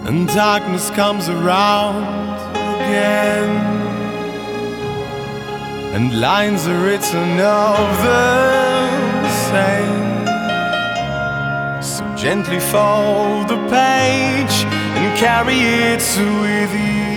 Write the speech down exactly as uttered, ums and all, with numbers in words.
and darkness comes around again, and lines are written of the same. So gently fold the page and carry it with you.